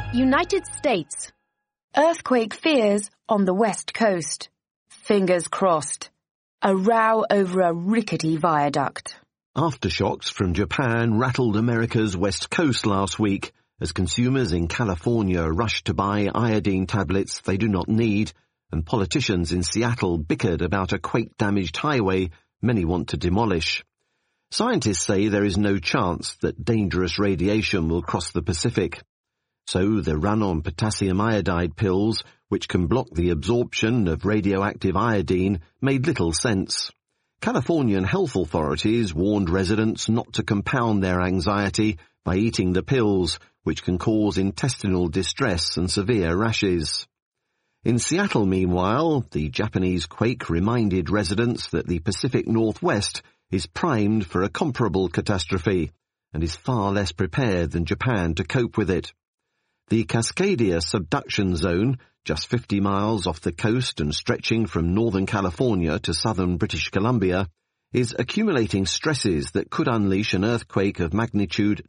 United States. Earthquake fears on the West Coast. Fingers crossed. A row over a rickety viaduct. Aftershocks from Japan rattled America's West Coast last week as consumers in California rushed to buy iodine tablets they do not need, and politicians in Seattle bickered about a quake-damaged highway many want to demolish. Scientists say there is no chance that dangerous radiation will cross the Pacific. So the run on potassium iodide pills, which can block the absorption of radioactive iodine, made little sense. Californian health authorities warned residents not to compound their anxiety by eating the pills, which can cause intestinal distress and severe rashes. In Seattle, meanwhile, the Japanese quake reminded residents that the Pacific Northwest is primed for a comparable catastrophe and is far less prepared than Japan to cope with it. The Cascadia subduction zone, just 50 miles off the coast and stretching from northern California to southern British Columbia, is accumulating stresses that could unleash an earthquake of magnitude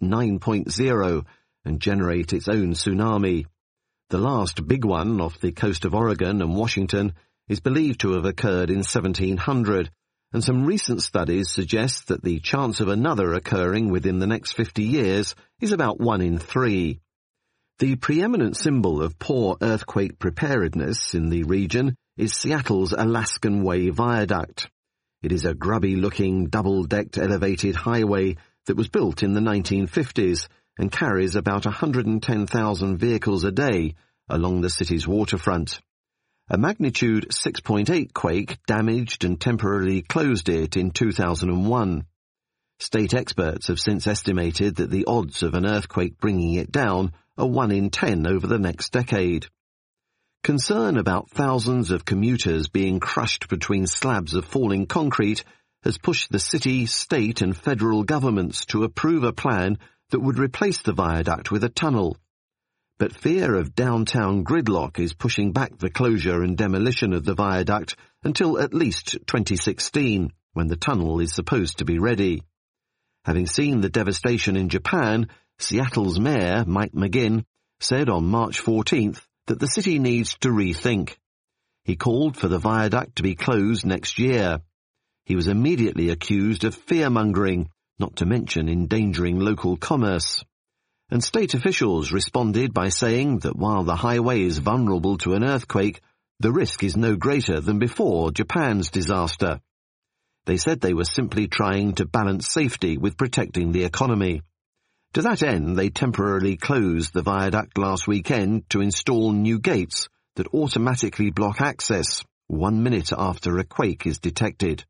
9.0 and generate its own tsunami. The last big one off the coast of Oregon and Washington is believed to have occurred in 1700, and some recent studies suggest that the chance of another occurring within the next 50 years is about 1 in 3. The preeminent symbol of poor earthquake preparedness in the region is Seattle's Alaskan Way Viaduct. It is a grubby-looking, double-decked elevated highway that was built in the 1950s and carries about 110,000 vehicles a day along the city's waterfront. A magnitude 6.8 quake damaged and temporarily closed it in 2001. State experts have since estimated that the odds of an earthquake bringing it down are 1 in 10 over the next decade. Concern about thousands of commuters being crushed between slabs of falling concrete has pushed the city, state and federal governments to approve a plan that would replace the viaduct with a tunnel. But fear of downtown gridlock is pushing back the closure and demolition of the viaduct until at least 2016, when the tunnel is supposed to be ready. Having seen the devastation in Japan, Seattle's mayor, Mike McGinn, said on March 14th that the city needs to rethink. He called for the viaduct to be closed next year. He was immediately accused of fear-mongering, not to mention endangering local commerce. And state officials responded by saying that while the highway is vulnerable to an earthquake, the risk is no greater than before Japan's disaster. They said they were simply trying to balance safety with protecting the economy. To that end, they temporarily closed the viaduct last weekend to install new gates that automatically block access 1 minute after a quake is detected.